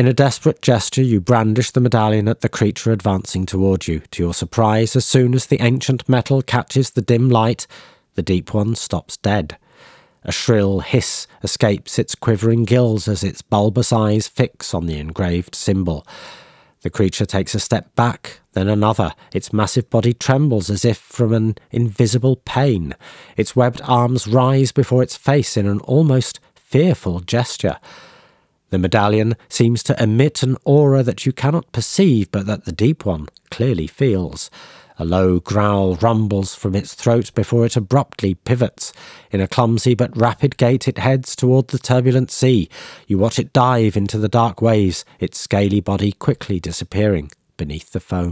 In a desperate gesture, you brandish the medallion at the creature advancing toward you. To your surprise, as soon as the ancient metal catches the dim light, the Deep One stops dead. A shrill hiss escapes its quivering gills as its bulbous eyes fix on the engraved symbol. The creature takes a step back, then another. Its massive body trembles as if from an invisible pain. Its webbed arms rise before its face in an almost fearful gesture. The medallion seems to emit an aura that you cannot perceive, but that the Deep One clearly feels. A low growl rumbles from its throat before it abruptly pivots. In a clumsy but rapid gait it heads toward the turbulent sea. You watch it dive into the dark waves, its scaly body quickly disappearing beneath the foam.